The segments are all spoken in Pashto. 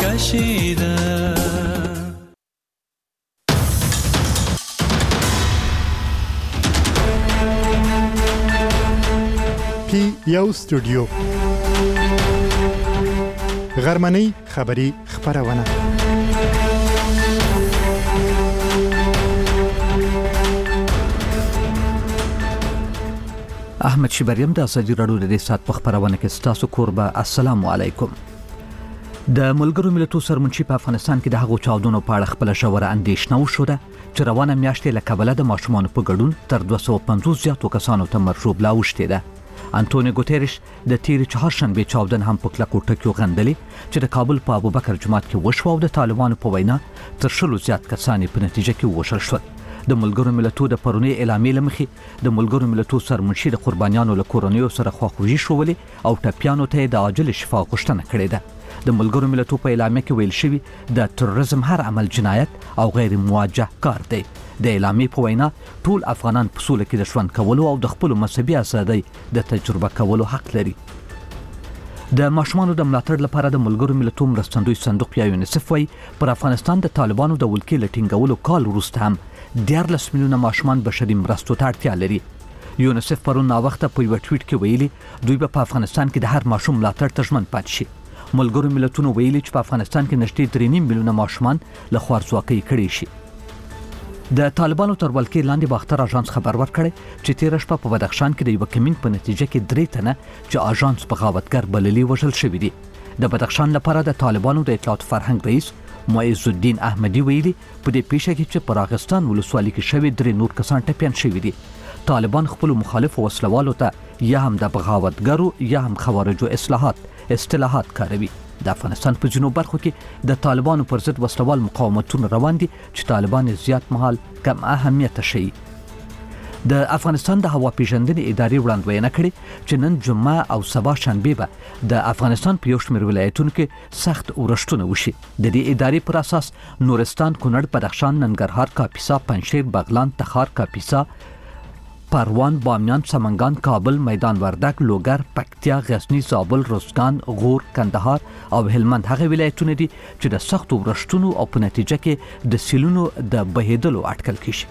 کشیده. پی یو استودیو غرمنۍ خبری خبرونه. احمد شبریم د ازادي راډیو د سات په خبرونه کې ستاسو کوربه. السلام علیکم. د ملګرو ملتونو سرمنشي په افغانستان کې د هغو چاودنو په اړه خپل ژوره اندېښنه وښوده چې روانه میاشت له کبله د ماشومانو په ګډون تر 250 زیاتو کسانو ته مرجوب لا وشته ده. انټونیو ګوتریش د تیرې چهارشنبه چاودن هم په کلکو ټکیو غندلې چې د کابل په ابوبکر جومات کې وشو او د طالبانو په وینا تر 100 زیات کسان په نتیجه کې وشل شول. د ملګرو ملتونو د پرونی اعلامیې لمخې د ملګرو ملتونو سرمنشي د قربانیانو له کورنیو سره خواخوږي شولې او ټپیانو ته د عاجل شفا غوښتنه کړې ده. د ملګرو ملتونو په اعلامیه کې ویل شوی د تروریزم هر عمل جنایت او غیر موجه کار دی. د اعلامیې په وینا ټول افغانان په سوله کې د ژوند کولو او د خپل مذهبي ازادۍ د تجربه کولو حق لري. د ماشومانو د ملاتړ لپاره د ملګرو ملتونو مرستندوی صندوق یا یونیسف وايي پر افغانستان د طالبانو د ولکې لټینګولو کال وروسته هم 14 میلیونه ماشومان بشري مرستو ته اړتیا لري. یونیسف پرون ناوخته په یو ټویټ کې ویلي دوی په افغانستان کې د هر ماشوم ملاتړ ته ژمن پاتې شي. ملګرو ملتونو ویلي چې په افغانستان کې نږدې 3.5 میلیونه ماشومان له خوارځواکۍ کړي شي. د طالبانو تر ولکې لاندې باختر اژانس خبر ورکړی چې تیر شپه په بدخشان کې د یو کمین په نتیجه کې 3 تنه چې اژانس بغاوتګر بللي وژل شوي دي. د بدخشان لپاره د طالبانو د اطلاعات فرهنګ رئیس معز الدین احمدی ویلي په دې پیښه کې چې پر راغستان ولسوالۍ کې شوی 3 نور کسان ټپیان شوي دي. طالبان خپل مخالف وسلوالو ته یا هم د بغاوتګرو یا هم خوارجو اصطلاحات کاروي. د افغانستان په جنوب برخو کې د طالبانو پر ضد وسلوال مقاومتونه روان دي چې طالبان زیات مهال کم اهمیت شي. د افغانستان د هوا پیژندنې ادارې وړاندوینه کړې چې نن جمعه او سبا شنبه به د افغانستان په یو شمېر ولایتونو کې سخت اورښتونه وشي. د دې ادارې پر اساس نورستان، کونړ، بدخشان، ننګرهار، کاپیسا، پنجشیر، بغلان، تخار، کاپیسا، پروان، بامیان، سمنګان، کابل، میدان وردګ، لوګر، پکتیا، غزنی، زابل، روزګان، غور، کندهار او هلمند هغه ولایتونه دي چې د سختو اورښتونو او په نتیجه کې د سیلونو د بهیدلو اټکل کیږي.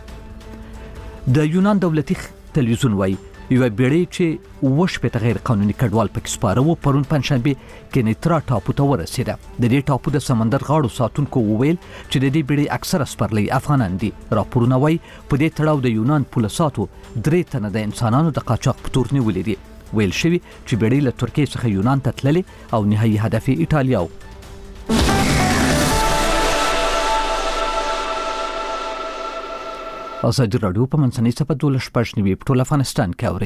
د یونان دولتي تلویزیون وایي یو بیړۍ چې 8 غیر قانوني کډوال پکې سپاره و پرون پنځشنبه کې نیترا ټاپو ته ورسېده. د دې ټاپو د سمندر غاړو ساتونکو وویل چې د دې بیړۍ اکثره سپرلي افغانان دي. راپورونه وایي په دې تړاو د یونان پولیسو 3 تنه د انسانانو د قاچاق په تور نیولې دي. ویل شوی چې بیړۍ له ترکیې څخه یونان ته تللې او نهایي هدف یې ایټالیا و. ازادي راډیو په منځنۍ صفحه 12 په ټول افغانستان کې اوري.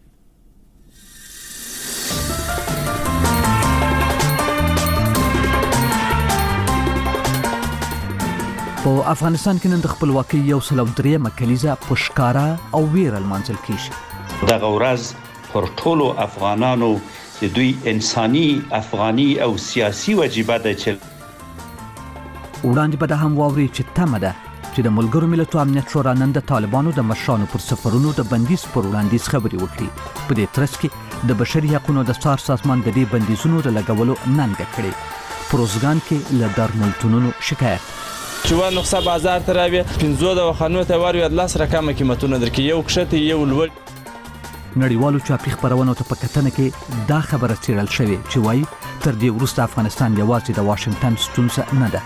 په افغانستان کې نن د خپلواکۍ 103 کلیزه په ښکارا او ویره لمانځل کیږي. دغه ورځ پر ټولو افغانانو د دوی انساني، افغاني او سیاسي واجبه ده چې وړاندې به هم واوري چې تمه ده چې د ملګرو ملتونو امنیت شورا نن د طالبانو د مشرانو پر سفرونو د بندیز پر وړاندیز خبرې وکړي. په دې ترڅ کې د بشري حقوقو د څار سازمان د دې بندیزونو د لګولو ننګه کړې. پروزګان کې له دارملتونونو شکایت چې وا نقصه بازار ته راوي 15 د خانو ته ور یو 10 رقم قیمتونه درکې یو کښته یو لوړ. نړیوالو چاپی خبرونو ته په کتنه کې دا خبره څېړل شوې چې وایي تر دې وروسته افغانستان یوازې د واشنگټن ستونزه نه ده.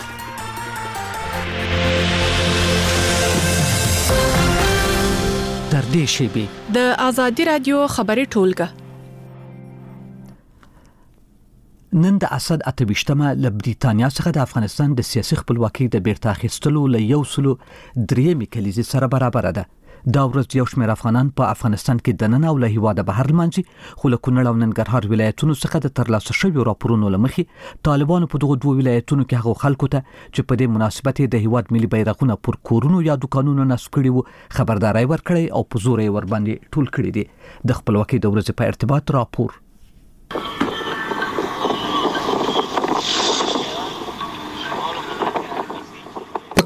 تر دې شیبې د ازادي رادیو خبري ټولګه نن د اسد 28مه له بریتانیا څخه د افغانستان د سیاسي خپلواکۍ د بیرته اخیستلو له 103 کلیزې سره برابر ده. دا ورځ یو شمېر افغانان په افغانستان کې دننه او له هیواده بهر لمانځي، خو له کونړ او ننګرهار ولایتونو څخه د ترلاسه شویو راپورونو له مخې طالبانو په دغو دوه ولایتونو کې هغو خلکو ته چې په دې مناسبت د هیواد ملي بیرغونه پر کورونو یا دوکانونو نصب کړي وو خبرداري ورکړي او په زور یې ورباندې ټول کړي دي. د خپلواکۍ د ورځې په ارتباط راپور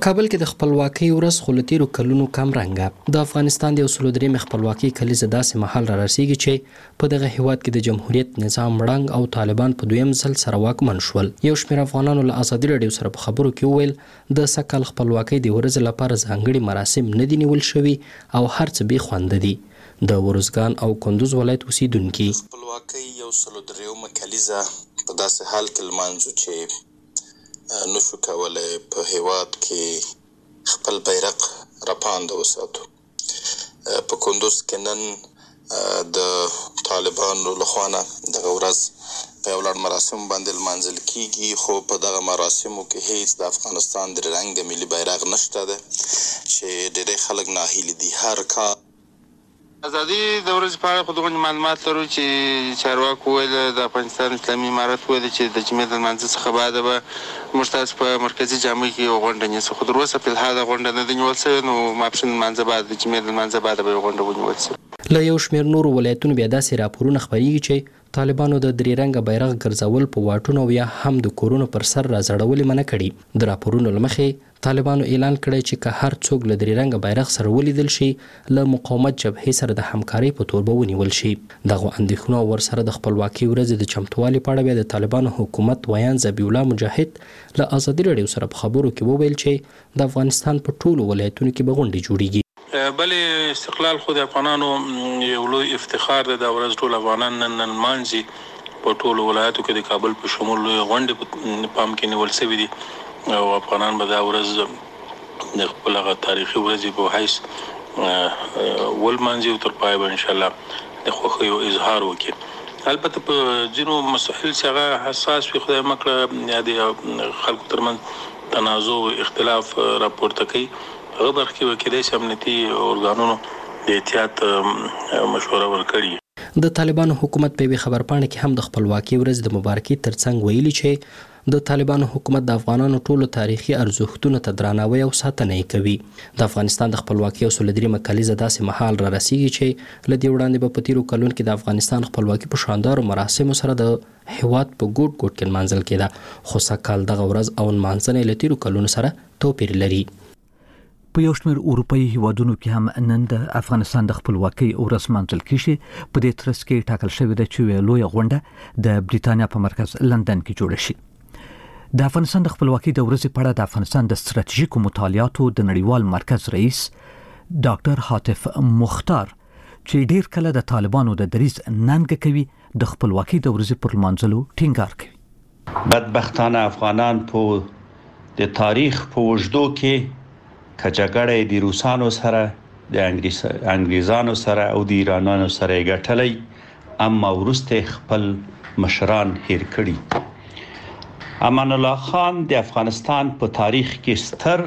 کابل کې د خپلواکۍ ورځ خو له تیرو کلونو کم رنګه د افغانستان د 103 خپلواکۍ کلیزه داسې مهال را رسیږي چې په دغه هیواد کې د جمهوریت نظام مړنګ او طالبان په دویم ځل سره واکمن شول. یو شمېر افغانانو له ازادي راډیو سره په خبرو کې وویل د سږ کال خپلواکۍ د ورځې لپاره ځانګړي مراسم نه دي نیول شوي او هر څه بې خونده دي. د ورزګان او کندوز ولایت اوسیدونکي خپلواکۍ 103 کلیزه په داسې حال کې لمانځو چې نشو کولای په هیواد کې خپل بیرغ راپانده وساتو. په کندوز کې نن د طالبانو لخوا نه دغه ورځ په یو لړ مراسم باندې لمانځل کیږي، خو په دغه مراسمو کې هیڅ د افغانستان د رنګ ملي بیرغ نشته ده چې ډېری خلک ناهیلي دي. هر کار ازادي د ورځې په اړه خو دغه معلومات لرو چې چارواکو ویل د افغانستان اسلامي امارت ویل چې د جمعې د لمانځه څخه بعد به موږ تاسو په مرکزي جامع کې یو غونډه نیسو، خو تر اوسه په الحال غونډه نه ده نیول شوې. نو ماپښین لمانځه بعد د جمعې د لمانځه بعد به یو غونډه ونیول شي. له یو شمېر نورو ولایتونو بیا داسې راپورونه خپریږي چې طالبانو د درې رنګه بیرغ ګرځول په واټونو یا هم د کورونو پر سر راځړولې منع کړي. د راپورونو له مخې طالبانو اعلان کړی چې که هر څوک له درې رنګه بیرغ سره ولیدل شي له مقاومت جبهې سره د همکارۍ په تور به ونیول شي. دغه اندېښنو ورسره د خپلواکۍ ورځې د چمتووالي په اړه بیا د طالبانو حکومت ویان ذبیح الله مجاهد له ازادي راډیو سره په خبرو کې وویل چې د افغانستان په ټولو ولایتونو کې به غونډې جوړیږي. بلې استقلال خو د افغانانو یو لوی افتخار دی. دا ورځ ټول افغانان نن لمانځي. په ټولو ولایتو کې د کابل په شمول لوی غونډې په پام کې نیول شوي دي او افغانان به دا ورځ د خپل هغه تاریخي ورځې په حیث ولمانځي او تر پایه به انشاءالله د خوښیو اظهار وکړي. البته په ځینو مسایل چې هغه حساس وي خدای مکړه یا د خلکو ترمنځ تنازع او اختلاف راپورته کوي، هغه برخه کې به کېدای شي امنیتي ارګانونو د احتیاط مشوره ورکړي. د طالبانو حکومت په یوې خبرپاڼه کې هم د خپلواکۍ ورځ د مبارکۍ ترڅنګ ویلي چې د طالبانو حکومت د افغانانو ټولو تاریخي ارزښتونو ته درناوی او ساتنه کوي. د افغانستان د خپلواکۍ 103 کلیزه داسې مهال را رسیږي چې له دې وړاندې به په تیرو کلونو کې د افغانستان خپلواکي په شاندارو مراسمو سره د هیواد په ګوټ ګوټ کې لمانځل کېده، خو سږکال دغه ورځ او لمانځنې له تیرو کلونو سره توپیر لري. په یو شمېر اروپایي هیوادونو کې هم نن د افغانستان د خپلواکۍ ورځ لمانځل کېږي. په دې ترڅ کې ټاکل شوې ده چې یوه لویه غونډه د بریتانیا په مرکز لندن کې جوړه شي. د افغانستان د خپلواکۍ د ورځې په اړه د افغانستان د ستراتیژیکو مطالعاتو د نړیوال مرکز رئیس ډاکټر حاتف مختار چې ډیر کله د طالبانو د دریځ ننګه کوي د خپلواکۍ د ورځې پر لمانځلو ټینګار کوي. بدبختانه افغانان په د تاریخ په اوږدو کې کجګړې د روسانو سره د انګریزانو سره او د ایرانانو سره ګټلې، اما ورسته خپل مشران هیر کړي. امان الله خان د افغانستان په تاریخ کې ستر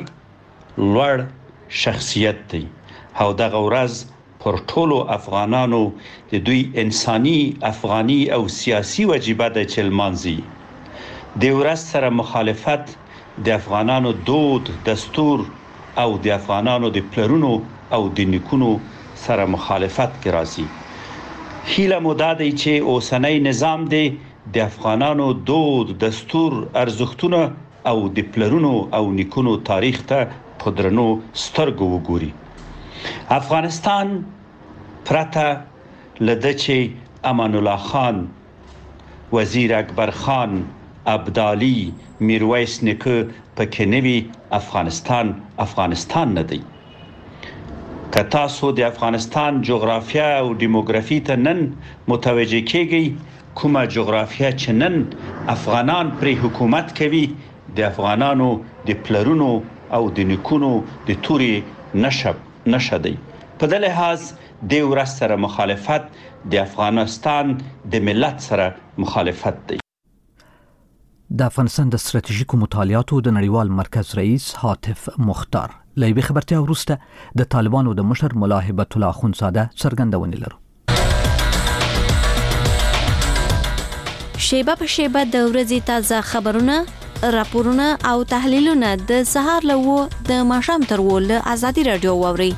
لوړ شخصیت دی او دغه ورځ پر ټولو افغانانو د دوی انساني، افغاني او سیاسي وجیبه ده چې لمانځي. د ورځ سره مخالفت د افغانانو دود، دستور او د افغانانو د پلرونو او د نیکونو سره مخالفت کې راځي. هیله مو دا دی چې اوسنۍ نظام دی د افغانانو دود، دستور، ارزښتونه او د پلرونو او نیکونو تاریخ ته په درنو سترګو وګوري. افغانستان پرته لده چې امان الله خان، وزیر اکبر خان، ابدالي، میرویس نیکه پکې نه وي، افغانستان نه دی. که تاسو د افغانستان جغرافیه او دیموګرافي ته نن متوجه کېږئ، کومه جغرافیه چې نن افغانان پرې حکومت کوي د افغانانو د پلرونو او د نیکونو د تورې نشه دی. په دې لحاظ د ورځ سره مخالفت د افغانستان د ملت سره مخالفت دی. د افغانستان د ستراتیژیکو مطالعاتو د نړیوال مرکز رئیس حاتف مختار له یوې خبرتیا وروسته د طالبانو د مشر ملا هیبت الله اخوندزاده څرګندونې لرو. شیبه په شیبه د ورځې تازه خبرونه، راپورونه او تحلیلونه د سهار له د ماښام تر له ازادي راډیو واوري.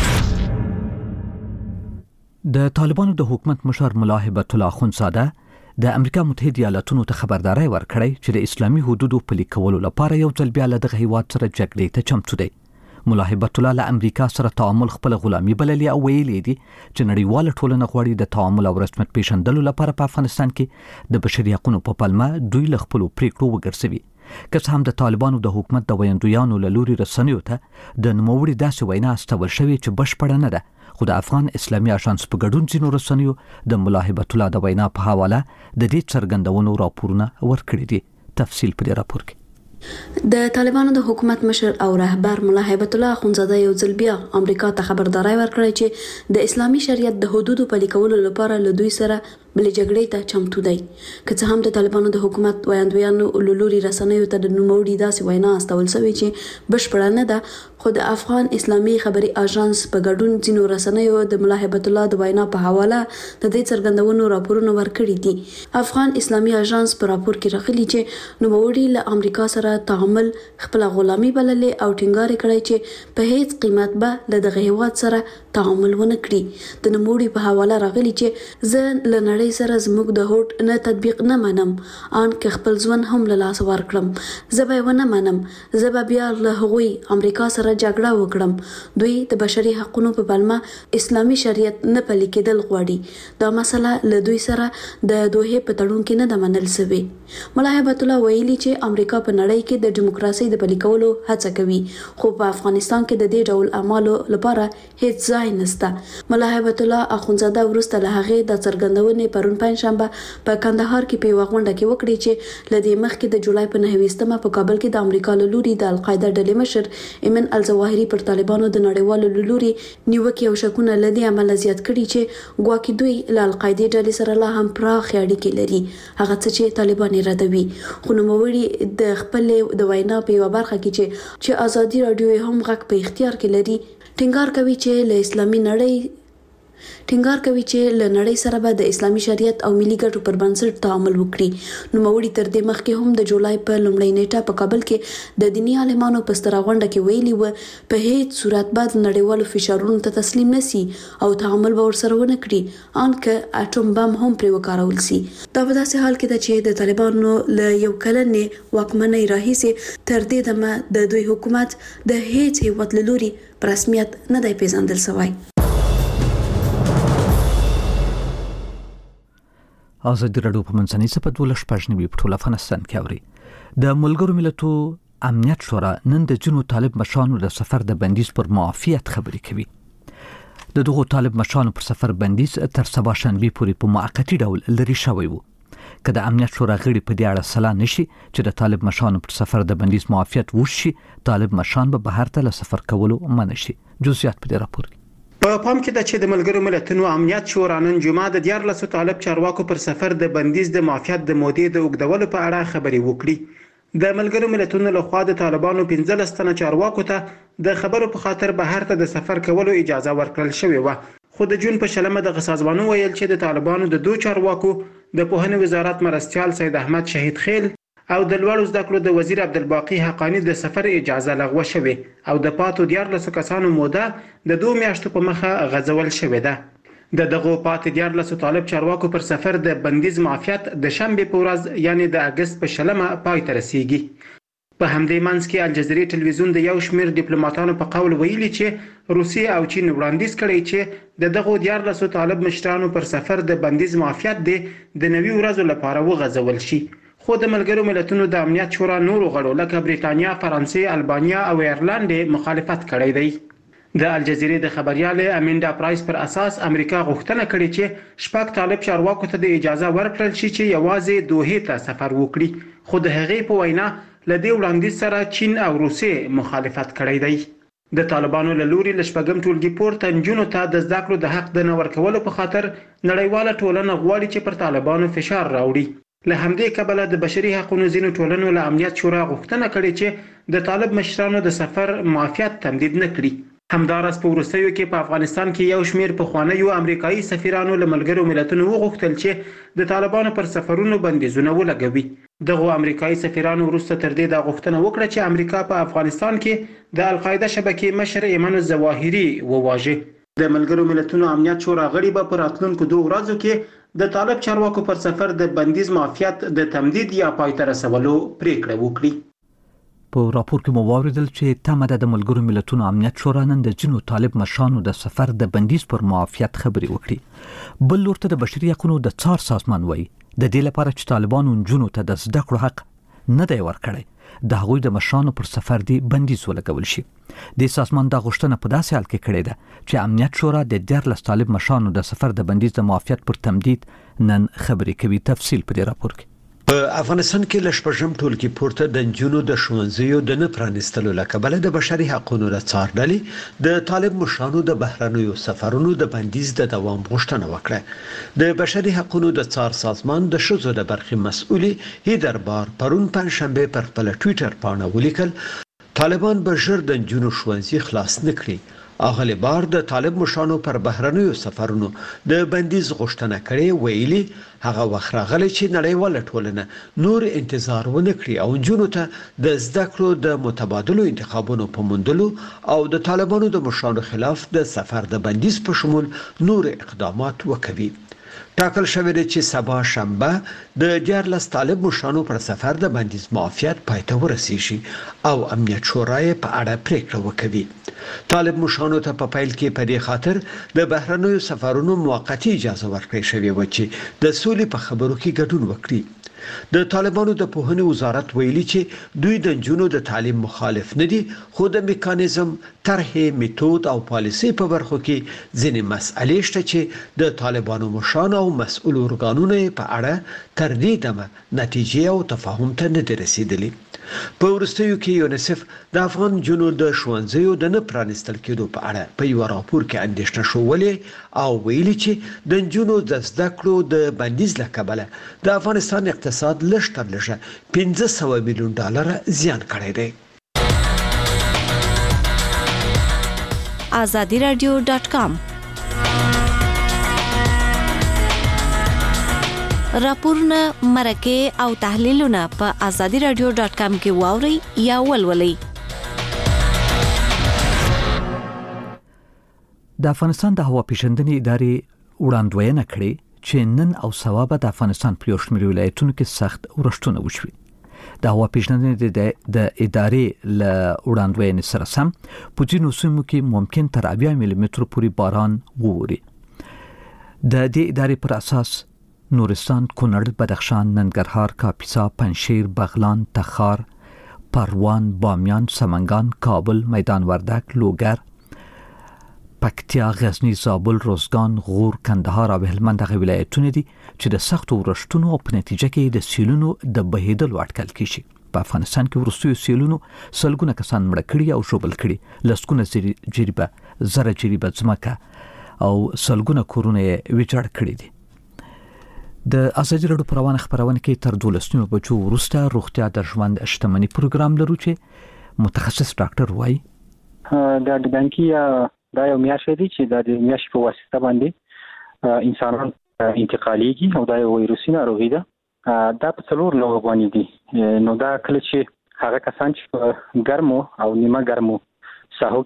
د طالبانو د حکومت مشر ملا هیبت الله اخوندزاده د امریکا متحده ایالاتونو ته خبرداري ورکړی چې د اسلامي حدودو پلي کولو لپاره یو ځل بیا له دغه هیواد سره جګړې ته چمتو دی. ملا هیبت الله له امریکا سره تعامل خپل غلامي بللې او ویلي دي چې نړیواله ټولنه غواړي د تعامل او رسمیت پیژندلو لپاره په افغانستان کې د بشري حقوقو په پلمه دوی له خپل پریکړو وګرځوي. که څه هم د طالبانو د حکومت د ویاندویانو له لوري رسنیو ته د نوموړي داسې وینا استول شوې چې بشپړه نه ده، خو د افغان اسلامي آژانس په ګډون ځینو رسنیو د ملا هیبت الله د وینا په حواله د دې څرګندونو راپورونه ورکړي دي. تفصیل په دې راپور کې. د طالبانو د حکومت مشر او رهبر ملا هیبت الله اخونزاده یو ځل بیا امریکا ته خبرداري ورکړی چې د اسلامي شریعت د حدودو پلي کولو لپاره له دوی سره بلې جګړې ته چمتو دی. که څه هم د طالبانو د حکومت ویاندویانو له لوري رسنیو ته د نوموړي داسې وینا استول شوې چې بشپړه نه ده، خو د افغان اسلامي خبري آژانس په ګډون ځینو رسنیو د ملا هیبت الله د وینا په حواله د دې څرګندونو راپورونه ورکړي دي. افغان اسلامي آژانس په راپور کې راغلي چې نوموړي له امریکا سره تعامل خپل غلامي بللې او ټینګار کړی چې په هیڅ قیمت به له دغه هیواد سره تعامل ونه کړي. د نوموړي په حواله راغلي چې زه له نړۍ سره زموږ د هوډ نه تطبیق نه منم، ان که خپل ځوان هم له لاس ورکړم زه به ونه منم، زه به بیا له هغوی امریکا سره جګړه وکړم. دوی د بشري حقوقو په پلمه اسلامي شریعت نه پلي کېدل غواړي. دا مسله له دوی سره د دوه په تړون کې نه ده منل شوې. ملا هیبت الله ویلي چې امریکا په نړۍ کې د دیموکراسي د پلي کولو هڅه کوي، خو په افغانستان کې د دې ډول اعمالو لپاره هیڅ ځای نشته. ملا هیبت الله اخونزاده وروسته له هغې د څرګندونې پرون پنځشنبه په کندهار کې په غونډه کې وکړي چې له دې مخکې د جولای په 9 په کابل کې د امریکا له لوري د القاعده ډلې مشر ایمن الظواهري پر طالبانو د نړیوالو له لوري نیوکې او شکونه لدی عمل زیات کړي چې ګواکې دوی له القاعده ډلې سره لا هم پراخ اړیکې لري، هغه څه چې طالبان ردوي. خو نوموړي د خپل د وینا په یو برخه کې چې ازادي رادیو هم غږ په اختیار کې لري ټینګار کوي چې له اسلامي نړۍ سره به د اسلامي شریعت او ملي ګټو پر بنسټ تعامل وکړي. نوموړي تر دې مخکې هم د جولای په لومړۍ نیټه په کابل کې د دیني عالمانو په ستره غونډه کې ویلي و په هیڅ صورت بعد نړیوالو فشارونو ته تسلیم نشي او تعامل به ورسره ونه کړي، ان که اټوم بم هم پرې وکارول شي. دا په داسې حال کې ده چې د طالبانو له یو کلنې واکمنۍ راهیسې تر دې دمه د دوی حکومت د هیڅ هیواد له لوري په رسمیت نه دی پیژندل شوی. ازادي راډیو په منځنۍ سپه 12 په ټول افغانستان کې اوري. د ملګرو ملتونو امنیت شورا نن د جنو طالب مشرانو د سفر د بندیز پر معافیت خبرې کوي. د دغو طالب مشرانو پر سفر بندیز تر سبا شنبه پورې په موقتی ډول لري شوی وو. که د امنیت شورا غړي په دې اړه سلا نشي چې د طالب مشرانو پر سفر د بندیز معافیت وشي، طالب مشران به بهر ته له سفر کولو منع شي. جزئیات په دې راپور کې. په پام کې ده چې د ملګرو ملتونو امنیت شورا نن جمعه د 14 طالب چارواکو پر سفر د بندیز د معافیت د مودې د اوږدولو په اړه خبرې وکړي. د ملګرو ملتونو لخوا د طالبانو 15 تنه چارواکو ته د خبرو په خاطر بهر ته د سفر کولو اجازه ورکړل شوې و، خو د جون په شلمه د سازمانونو ویل چې د طالبانو د دوه چارواکو د پوهنې وزارت مرستيال سید احمد شهید خیل او د لوړو زده کړو د وزیر عبدالباقی حقانی د سفر اجازه لغوه شوې او د پاتو 14 کسانو موده د 2 میاشتو په مخه غځول شوې ده. دغه پاتې 14 طالب چارواکو پر سفر د بندیز معافیت د شنبه په ورځ یعنی د اگست په شلمه پای ته رسیږي. په همدې منځ کې الجزیرې ټلویزیون د یو شمېر ډیپلوماټانو په قول ویلي چې روسیه او چین وړاندیز کړی چې دغه 14 طالب مشرانو پر سفر د بندیز معافیت د 90 ورځې لپاره وغځول شي. خو د ملګرو ملتونو د امنیت شورا نورو غړو لکه بریټانیا، فرانسې، البانیا او ایرلند مخالفت کړی دی. د الجزیرې د خبريال امیندا پرایس پر اساس امریکا غوښتنه کړې چې شپږ طالب چارواکو ته د اجازه ورکړل شي چې یوازې دوه ته سفر وکړي، خو د هغې په وینا لدې وړاندیز سره چین او روسیه مخالفت کړی دی. د طالبانو له لوري ل شپږم ټولګي پورته نجونو ته د زده کړو د حق د نه ورکولو په خاطر نړیواله ټولنه غواړي چې پر طالبانو فشار راوړي. له همدې کبله د بشري حقوقو ځینو ټولنو له امنیت شورا غوښتنه کړې چې د طالب مشرانو د سفر معافیت تمدید نه کړي. همدارس په وروستیو کې په افغانستان کې یو شمېر پخوانیو امریکایي سفیرانو له ملګرو ملتونو وغوښتل چې د طالبانو پر سفرونو بندیزونه ولګوي. دغه امریکایي سفیرانو وروسته تر دې دا غوښتنه وکړه چې امریکا په افغانستان کې د القاعده شبکې مشر ایمن الظواهري وواژه. د ملګرو ملتونو امنیت شورا غړي به پر راتلونکو 2 ورځو کې د طالب چارواکو پر سفر د بندیز معافیت د تمدید یا پای ته رسولو پریکړه وکړي. په راپور کې مو واوریدل چې تمه د ملګرو ملتونو امنیت شورا نن د جنو طالب مشرانو د سفر د بندیز پر معافیت خبري وکړي. بل لورته د بشري حقوقو د څار سازمان وایي د دې لپاره چې طالبانو جنو ته د زده کړو حق نه دی ورکړی د هغوی د مشرانو پر سفر دی بندیز ولګول شي. د سازمان د غوښتنه په داسې حال کې کړې ده چې امنیت شورا د 14 طالب مشرانو د سفر د بندیز د معافیت پر تمدید نن خبري کوي. تفصیل په دې راپور کې. په افغانستان کې لشپږم ټولګي پورته د جنونو د ښوونځیو د نه پرانستلو لکبله د بشري حقوقو د څار ډلې د طالب مشرانو د بهرنیو سفرونو د بندیز د دوام غوښتنه وکړه. د بشري حقوقو د څار سازمان د شذو د برخې مسؤلي هیدر بار پرون پنځشنبه پر خپل ټوئیټر باندې ولیکل طالبان به ژر د جنونو ښوونځي خلاص نکړي. اغلی بار د طالب مشرانو پر بهرنیو سفرونو د بندیز غوښتنه کړې ویلي هغه وخت راغلی چې نړیواله ټولنه نور انتظار ونه کړي او جنونو ته د زده کړو د متبادلو انتخابونو په موندلو او د طالبانو د مشرانو خلاف د سفر د بندیز په شمول نور اقدامات وکوي. ټاکل شوی دی چې سبا شنبه د 14 طالب مشرانو پر سفر د بندیز معافیت پای ته ورسیږي او امنیت شورا یې په اړه پریکړه وکوي. طالب مشرانو ته په پیل کې په دې خاطر د بهرنیو سفرونو موقتی اجازه ورکړې شوې و چې د سولې په خبرو کې ګډون وکړي. د طالبانو د پوهنې وزارت ویلي چې دوی د جنونو د تعلیم مخالف نه دي خو د میکانیزم طرحې میتود او پالیسي په برخو کې ځینې مسئلې شته چې د طالبانو مشرانو او مسؤل ارګانونو په اړه تر دې دمه نتیجې او تفاهم ته نه دي رسیدلي. په وروستیو کې یونیسف د افغان جنونو د ښوونځیو د نه پرانستل کېدو په اړه په یو راپور کې اندېښنه شولې او ویلي چې د جنونو د زده کړو د بندیز له کبله د افغانستان اقتصاد لږ تر لږه $500 میلیون زیان کړی دی. azadiradio.com راپورونه مرکه او تحلیلونه په azadiradio.com کې واوري یا ولولئ. د افغانستان د هوا پیژندنې ادارې وړاندوینه کړې چې نن او سبا به د افغانستان په یو شمېر ولایتونو کې سخت اورښتونه وشوي. د هوا پیژندنې د ادارې له وړاندوینې سره سم په ځینو سیمو کې ممکن تر 80 ملي مترو پورې باران ووري. د دې ادارې پر اساس نورستان، کونړ، بدخشان، ننګرهار، کاپیسا، پنجشیر، بغلان، تخار، پروان، بامیان، سمنگان، کابل، میدان وردک، لوګر، پکتیا، غزنی، زابل، روزګان، غور، کندهار او هلمند هغه ولایتونه دي چې د سختو اورښتونو او په نتیجه کې د سیلونو د بهیدلو اټکل کیږي. په افغانستان کې وروستیو سیلونو سلګونه کسان مړه کړي او ژوبل کړي، لسګونه جریبه زره جریبه ځمکه او سلګونه کورونه ویجاړ کړي دي. د ازادي راډیو پروانه خبرونه کې تر 12 بجو وروسته روغتیا د ژوند شتمنۍ پروګرام لرو چې متخصص ډاکټر وای د دانکی دا یو میاشت دی چې د میاشت په واسطه باندې انسانان انتقالیږي او دا یو ویروسي ناروغي ده. دا په څلور لوګو باندې دي. نو دا کله چې هغه کسان چې ګرمو او نیمه ګرمو ساحو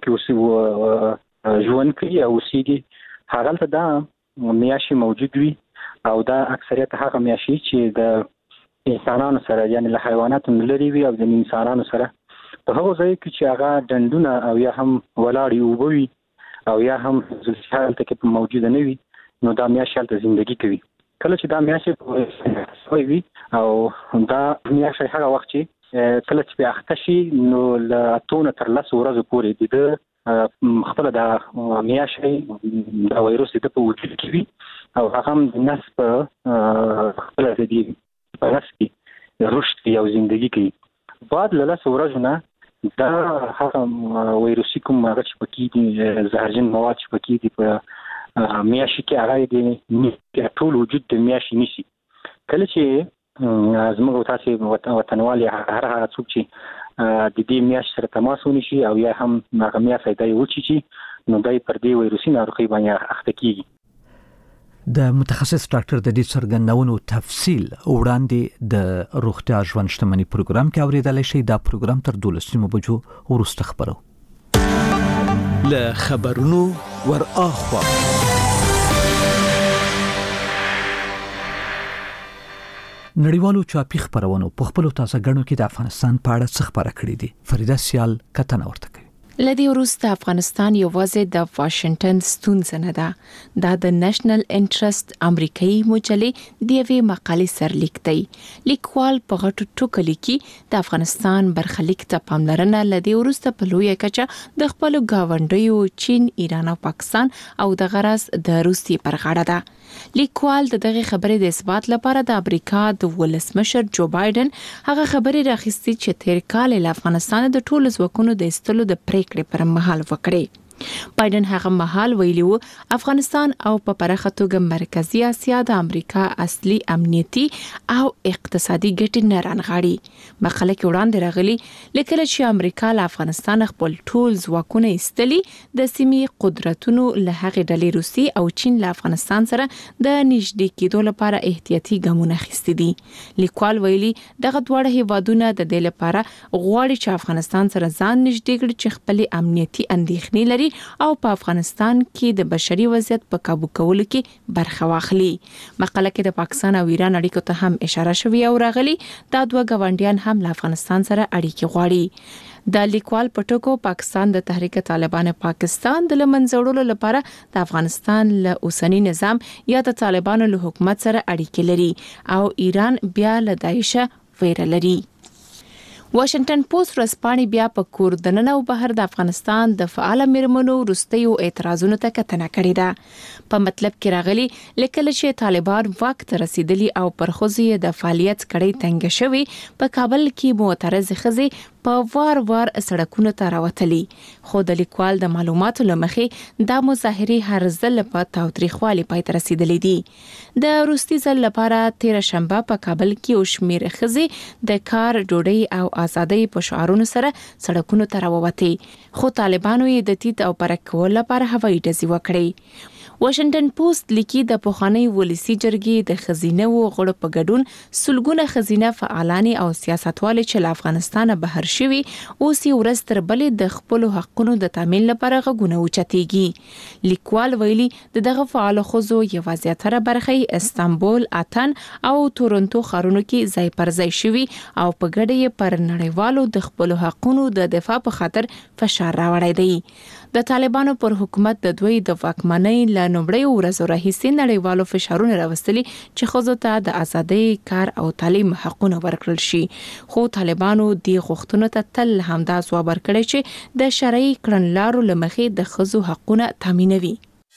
کې ژوند کوي او اوسېږي هغه ته دا میاشت موجود وي او دا اکثریت هغه میاشي چې د انسانانو سره یعنی له حیواناتو لري وي او د انسانانو سره په هغه ځای کې چې هغه ډندونه او یا هم ولاړ وي او یا هم ځل ته کې موجود نه وي نو دا میاشي هلته ژوندۍ کوي. کله چې دا میاشي وي او دا میاشي هغه وخت چې کله چې اخته شي نو له اتونه تر 10 ورځې پورې د خپل د میاشي د وایروس د په وجود کې وي او هغه هم د نس په خپل د دې په نس کې رشد یو ژوندۍ کوي. بعد له 10 ورځې نه دا هغه وایروسي کوم هغه چې پکې دي زهرجن مواد چې پکې دي په میاشي کې هغه د ټول وجود د میاشي نشي. کله چې زموږ تاسو وطنوال هر هغه څوک چې د دې میاشت سره تماس ونیسي او یا هم هغه میاشت دی وچی چې نو دای پر دې وایروسي ناروغي باندې اخته کیږي. د متخصص ډاکټر د دې څرګندونو تفصیل وړاندې د روغتیا ژوند شتمنۍ پروګرام کې اوریدل شي. دا پروګرام تر 12 بجو وروسته خبرو. له خبرونو ور اخوا نړیوالو چاپی خبرونو په خپل تازه غنو کې د افغانستان په اړه څه خبره کړې دي. فریده سیال کتنه ورته کوي. لدی وروسته افغانستان یوازې د واشنگټن ستونزه نه ده، دا د نېشنل انټرست امریکایي مجلې د یوې مقالې سرلیک دی. لیکوال په غټو ټکو لیکي د افغانستان برخلیک ته پاملرنه لدی وروسته په لویه کچه د خپل گاونډیو چین، ایران او پاکستان او د غرض د روسیې پر غاړه ده. لیکوال د دغه خبرې د اثبات لپاره د امریکا د ولسمشر جو بایدن هغه خبرې راخستې چې تیر کال له افغانستان د ټولو ځواکونو د ایستلو د پریکړې پر مهال وکړي. بایدن هغه مهال ویلي و افغانستان او په پراخه توګه مرکزی اسیا د امریکا اصلي امنیتي او اقتصادي ګټې نه رانغاړي. مقاله کې وړاندې راغلي لیکل چې امریکا له افغانستان خپل ټول ځواکونه ایستلي د سیمې قدرتونو له هغې ډلې روسي او چین له افغانستان سره د نږدې کېدو لپاره احتیاطي ګامونه اخیستي دي. لیکوال ویلي دغه دواړه هیوادونه د دې لپاره غواړي چې افغانستان سره ځان نږدې کړي چې خپل امنیتي اندېښنې لري او په افغانستان کې د بشري وضعیت په کابو کولو کې برخه واخلي. مقاله کې د پاکستان او ایران اړیکو ته هم اشاره شوې او راغلي دا دوه ګاونډیان هم له افغانستان سره اړیکې غواړي. د لیکوال په ټکو پاکستان د تحریک طالبان پاکستان د لمنځوړلو لپاره د افغانستان له اوسنی نظام یا د طالبانو له حکومت سره اړیکې لري او ایران بیا له داعش ویره لري. واشنگټن پوسټ ورځپاڼې بیا په کور دننه او بهر د افغانستان د فعال میرمنو وروستیو اعتراضونو ته کتنه کړې ده. په مطلب کې راغلي لیکل چې طالبان وخت رسیدلی او پر خوځي د فعالیت کړي تنګ شوی په کابل کې معترض خزي په وار سړکونو ته راوتلي. خو د لیکوال د معلوماتو لمخې دا مظاهرې هر ځل په تاوتریخوالي پای ته رسیدلې دي. د وروستي ځل لپاره 13 شنبه په کابل کې او شمیر خزي د کار ډوډۍ او ازادۍ په شعارونو سره سړکونو ته راووتې. خو طالبانو یې د تیت او پرک کول لپاره هوایي ډزې وکړې. واشنگټن پوسټ لیکي د پخوانی ولسی جرګې د خزینه و غړو په ګډون سلګونه خزینه فعالانی او سیاستوالو چې له افغانستان بهر شوي اوس یې ورځ تر بلې د خپل حقونو د تامین لپاره غوونه اوچتېږي. لیکوال ویلي دغه فعال خزو یوازې زیاتره برخه استانبول، اتن او تورنټو ښارونو کې ځای پر ځای شوي او په ګډه پر نړیوالو د خپل حقونو د دفاع په خاطر فشار راوړی دی. د طالبانو پر حکومت د دوی د واکمنۍ له لومړۍ ورځو راهیسې نړیوالو فشارونه راوستلي چې ښځو ته د ازادۍ، کار او تعلیم حقونه ورکړل شي. خو طالبانو دې غوښتنو ته تل همدا ځواب ورکړی چې د شرعي کړنلارو له مخې د ښځو حقونه تامینوي.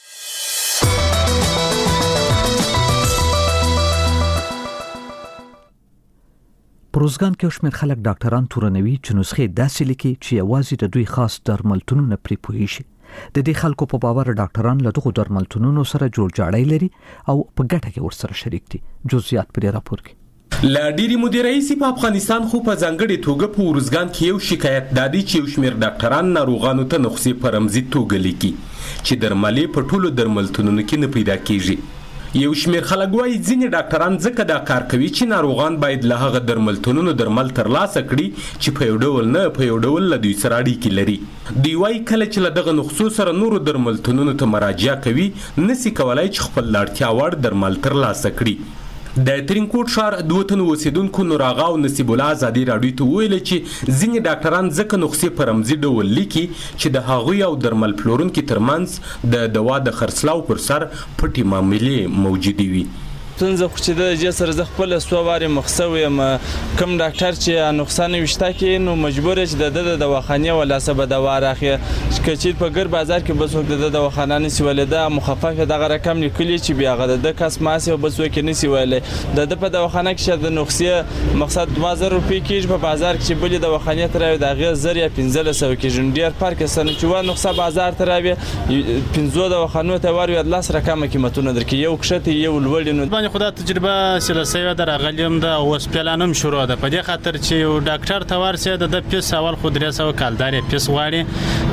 پروزګان کې شمیر خلک ډاکټران تورنوي چې نسخې داسې لیکي چې یوازې د دوی خاص درملتونونه پرې پوهیږي. د دې خلکو په باور ډاکټران له دغو درملتونونو سره جوړجاړی لري او په ګټه کې ورسره شریک دي. جزئیات په دې راپور کې لا ډيري مدیریسي په افغانستان خو په ځانګړي توګه په ورزګان کې یو شکایت دادی چې یو شمیر ډاکټران ناروغانو ته نسخې په رمزي توګه لیکي چې درملې په ټولو درملتونونو کې نه پیدا کیږي. یو شمیر خلک وایي ځینې ډاکټران ځکه دا کار کوي چې ناروغان باید له هغه درملتونونو درمل ترلاسه کړي چې په یو ډول نه په یو ډول له دوی سره اړیکې لري. دوی وایي کله چې له دغه نسخو سره نورو درملتونونو ته مراجعه کوي نسي کولای چې خپل اړتیا وړ درمل ترلاسه کړي. د ترینکوټ ښار د وطن اوسیدونکو نوراغا او نصیب الله ازادي راډیو ته ویل چې ځینې ډاکټران ځکه نسخې په رمزي ډول لیکي چې د هغوی او درمل پلورونکو ترمنځ د دوا د خرڅلاو پر سر پټې معاملې موجودې وي. تنزه خو چې د دې سره ز خپل سوواري مخسوي کم ډاکټر چې نقصان وشتا کې نو مجبور چې د دواخانه ولا سبب دوا راخي چې په ګر بازار کې بس وخت د دواخانه نسی ولدا مخفف دغه رقم لیکلی چې بیا غد د کس ماسي او بس وکې نسی ولې د په دواخانه کې د نقصې مقصد 2000 روپۍ کېږي په بازار کې بل دواخانه تر د غیر زر یا 1500 کې جنډیر پارک سره چې و نقصه بازار تر 15 دواخانه ته ور الله سره کوم قیمتونه درکې یو کښته یو لوړ نو خدا تجربه سلسله در غلیم د هوسپیټالانم شروع ده په دې خاطر چې یو ډاکټر ته ورسې د پیس اول خو 300 کالداري پیس غواړي تقریبا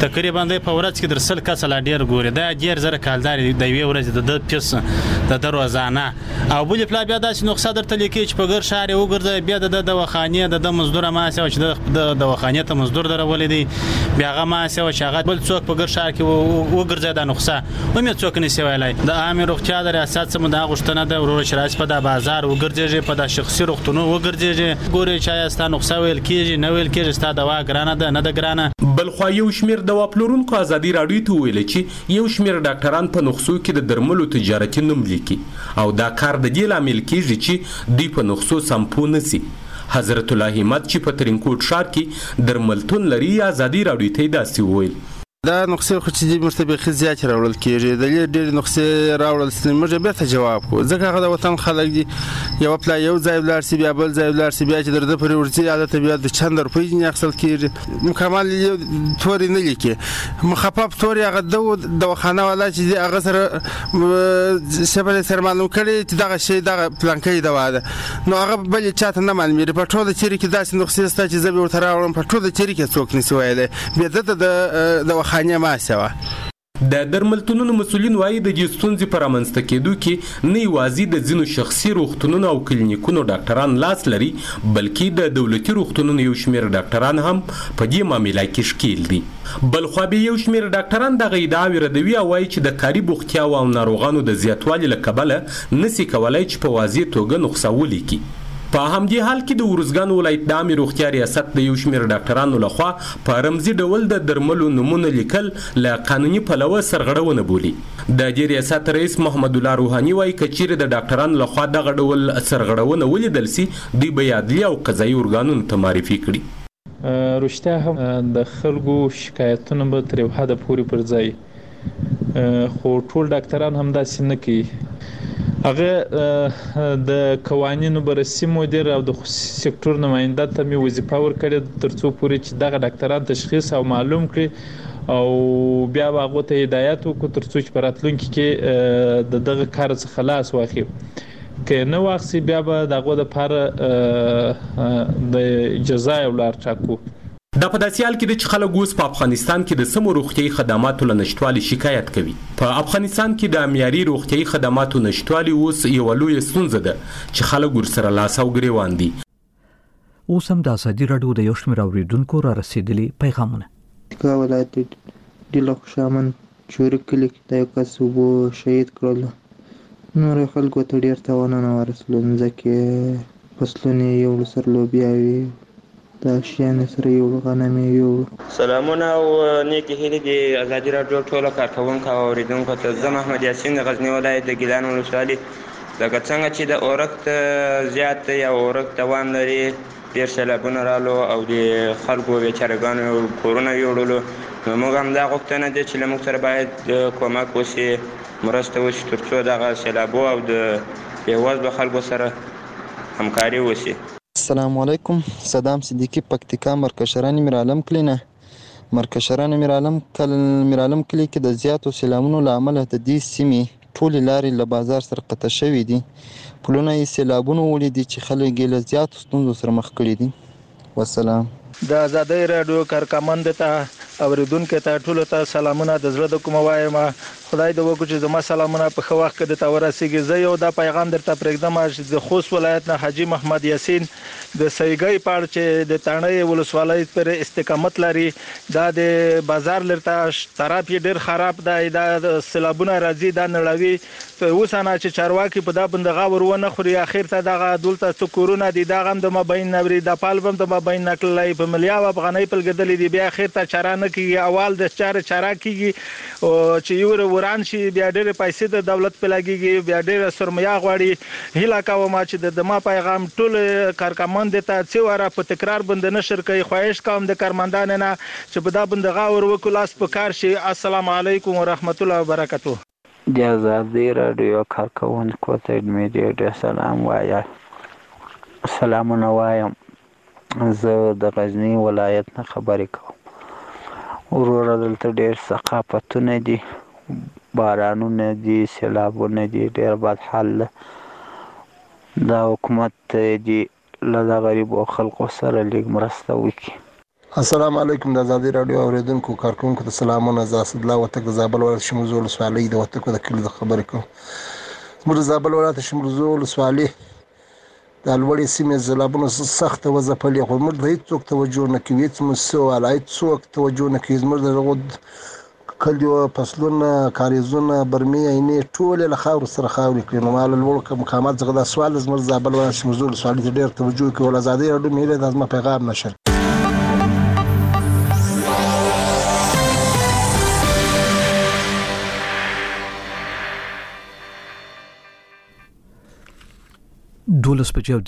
ژوندۍ په ورځ کې در 100 کس لا ډیر ګوري دا ډیر زره کالدار د یوې ورځې د پیس د روزانه او بل پلا بیا داسې نقصه درته لیکي چې په ګر شهر وګرځي بیا د دواخانې د مزدور ماسه چې د دواخانې ته مزدور درولې دي بیا هغه ماسه چې هغه بل څوک په ګر شهر کې وګرځي دا نقصه ومې څوک نشي ویلای د عام روغتیا د ریاست سم د غشتنه د ورور شرایط په د بازار وګرځي په د شخصي روغتونو وګرځي ګوري چې استا نقصه ویل کیږي نه ویل کیږي ستا دوا ګرانه ده نه ده ګرانه. بل خو یو شمیر دوا پلورونکو ازادي راډیو ته ویل چې یو شمیر ډاکټران په نسخو کې د درملو تجارتي نوم لیکي او دا کار د دې لامل کیږي چې دوی په نسخو سمپو نسی. حضرت الله همت چې په ترینکوټ ښار کې درملتون لري ازادي راډیو ته داسې وویل دا نقصې خو چې مرتبه زیات راوړل کیږي د ډېر نقصې راوړل موږ به ته جواب کو ځکه هغه د وطن خلک دي یو پلا یو ځای ولر سی بیا بل ځای ولر سی بیا چې درته پر ورځي عادت بیا د چند روپۍ نه اخصل کیږي مکمل توري نه لیکي مخفف توري هغه د دواخانه ولا چې هغه سره شبل سره معلوم کړي چې دغه شی دغه پلانکې دوا ده نو هغه بل چاته نه معلومي په ټوله چیرې کې داسې نقصې ستا چې زبې ورته راوړم په ټوله چیرې کې څوک نسی ویلې بیا د د درملتونونو مسؤلین وایي د دې ستونزې په رامنځته کېدو کې نه یوازې د ځینو شخصي روغتونونو او کلینیکونو ډاکټران لاس لري بلکې د دولتي روغتونونو یو شمېر ډاکټران هم په دې معامله کې ښکیل دي. بل خو بیا یو شمېر ډاکټران دغه ادعاوې ردوي او وایي چې د کاري بوختیاو او ناروغانو د زیاتوالي له کبله نسي کولی چې په واضح توګه نسخه ولیکي. په همدې حال کې د ارزګان ولایت د عامې روغتیا ریاست د یو شمېر ډاکټرانو لخوا په رمزي ډول د درملو نومونه لیکل له قانوني پلوه سرغړونه بولي. د دې ریاست رئیس محمد الله روحاني وایي که چیرې د ډاکټرانو لخوا دغه ډول سرغړونه ولیدل سي دوی به عدلي او قضایي ارګانونو ته معرفي کړي. رښتیا هم د خلکو شکایتونه به تر یو حده پورې پر ځای خو ټول ډاکټران هم داسې نه کوي. هغه د قوانینو بررسي مدیر او د خصوصي سکتور نماینده ته می وظیفه ورکړې ترڅو پورې چې دغه ډاکټران تشخیص او معلوم کړي او بیا هغه ته هدایت وکړي ترڅو چې په راتلونکي کې دغه کار څخه خلاص واخلي. که نه واخلي بیا به دغه لپاره د جزا او لار ټاکو. دا په داسې حال کې د چې خلک اوس په افغانستان کې د سمو روغتیایي خدماتو له نشتوالي شکایت کوي. په افغانستان کې د معیاري روغتیایي خدماتو نشتوالي اوس یوه لویه ستونزه ده چې خلک ورسره لاس او ګریوان دي. اوس هم د ازادي راډیو د یو شمېر اورېدونکو را رسېدلي پیغامونه. کا ولایت د لخشامن چورک کلي کې د یو کس اوبو شهید کړل نور خلکو ته ډېر تاوانونه ورسېدل ځکه فصلونه یو سر لوبیاوي دا شیان سره یو غنمې یو. سلامونه او نیکی هیلې د ازادي راډیو ټولو کارکوونکو او اورېدونکو ته زه محمد یاسین د غزني ولایت د ګیلان ولسوالي لکه څنګه چې د اورښت زیات دی او اورښت دوام لري ډېر سیلابونه رالو او د خلکو بیچارهګانو کورونه ویوړلو نو موږ هم دا غوښتنه ده چې له موږ سره باید کومک وشي مرسته وشي تر څو دغه سیلابو او د بېوزلو خلکو سره همکاري وشي. السلام علیکم. صدام صدیقی پکتیکا مرکشران میرعالم کلینه مرکشران میرعالم کلی کې د زیاتو سیلابونو له امله د دې سیمې ټولې لارې له بازار سره قطع شوې دي. پلونه یې سیلابونو ولیدي چې خلک یې له زیاتو ستونزو سره مخ کړي دي. والسلام. د ازادي راډیو کارکمند ته اوریدونکو ته ټولو ته سلامونه د زړه د کومه وایم. خدای دې وکړي چې زما سلامونه په ښه وخت کې درته ورسیږي. زه یو دا پیغام درته پرېږدم چې د خوست ولایت نه حاجي محمد یاسین د سیګۍ پاړ چې د تڼۍ ولسوالۍ پر استقامت لري دا د بازار لرته طرف یې ډېر خراب دی. دا د سیلابونه راځي دا نړوي اوس نه چې چارواکي په دا بندغه ورونه خوري اخر ته دغه دولته څو کورونه دي دا غم د مابین نوري د پالبم د مابین نکلای په مليار افغانۍ په ګدلې دي بیا اخر ته چاره نه کیږي اول د چاره کیږي او چې یو وران شي بیا ډېر پیسې د دولت په لګيږي بیا ډېر سرمایه غواړي. هیله کوم چې د ما پیغام ټول کارکمند ته څو واره په تکرار بند نشر کوي. خواهش کوم د کارمندان نه چې په دا بندغه ور وکولاس په کار شي. السلام علیکم ورحمت الله وبرکاته. د ازادي راډیو کارکوونکو ته مې ډېر سلام وایم. سلامونه وایم. زه د غزني ولایت نه خبرې کوم. وروره دلته ډېر ثقافتونه دي بارانونه دي سیلابونه دي ډېر بد حال ده. دا حکومت دی له د غریبو خلکو سره لږ مرسته وکړي. السلام علیکم. د آزادي رادیو اوریدونکو کارکونکو ته سلامونه. زه اسدالله وتک د زابل ولایت شمرزو ولسوالۍ د وتکو د کلي د خبرې کوم. زموږ د زابل ولایت شمرزو ولسوالۍ د لوړې سیمې سیلابونو سخته وځپلې، خو موږ ته هېڅوک توجه نه کوي، هېڅ مسؤل والا هېڅوک توجه نه کوي. زموږ د دغو کلیو فصلونه، کاریزونه، برمې، عینې ټولې له خاورو سره خاورې کړي. نو ما له لوړو مقاماتو څخه دا سوال زموږ د زابل ولایت شمرزو ولسوالۍ ته ډېر توجه کوي. ول ازادي راډیو مې هیله ده زما پیغام نشر. دولس بجې